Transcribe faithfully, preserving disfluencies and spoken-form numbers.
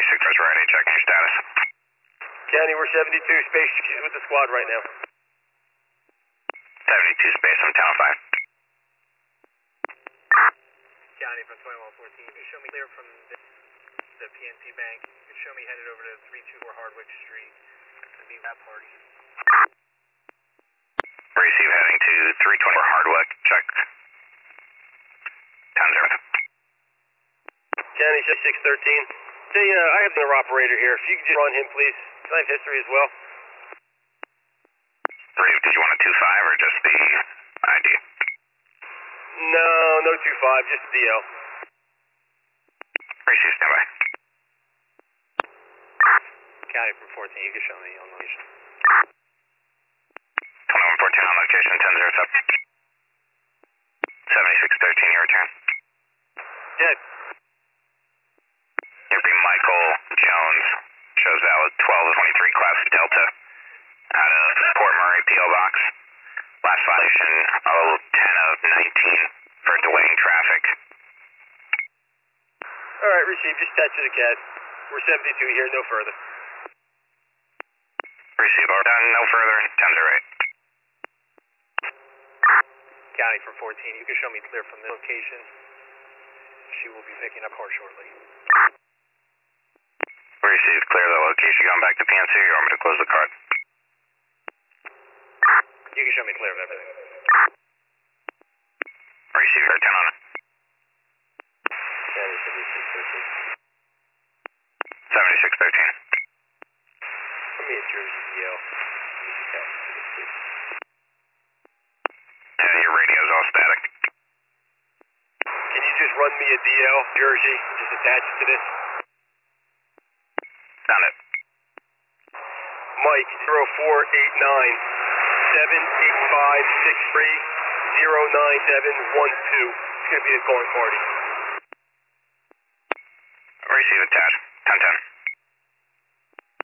seventy-six, ready, checking your status. County, we're seventy-two, space, she's with the squad right now. seventy-two, space, I'm ten oh five. County from twenty-one fourteen, you can show me clear from the, the P N C Bank. You can show me headed over to three two four Hardwick Street and be that party. Receive heading to three twenty-four Hardwick, check. ten zero. County, six thirteen. Say, uh, I have the operator here. If you could just run him, please. Can I have history as well? Did you want a two five or just the I D? No, no two five, just the D L. Receive, standby. County from fourteen, you can show me on location. twenty-one fourteen on location, ten zero sub. seventy-six thirteen, your return. Dead. It'll be Michael Jones, shows valid twelve twenty-three class Delta, out of Port Murray P O Box. Last violation oh ten of nineteen for delaying traffic. Alright, receive, just attach to the C A D. We're seventy-two here, no further. Receive, or done, no further, ten zero eight. County from fourteen, you can show me clear from the location. She will be picking up car shortly. Received, clear the location. Going back to P N C, or you want me to close the card? You can show me clear of everything. Receive, your ten on it. County seventy-six thirteen. seventy-six thirteen. Give me a Jersey D L. Yeah, your radio's all static. Can you just run me a D L, Jersey, just attach it to this? Done it. Mike, zero four eight nine seven eight five six three zero nine seven one two. It's going to be the calling party. Receive, attached. ten ten.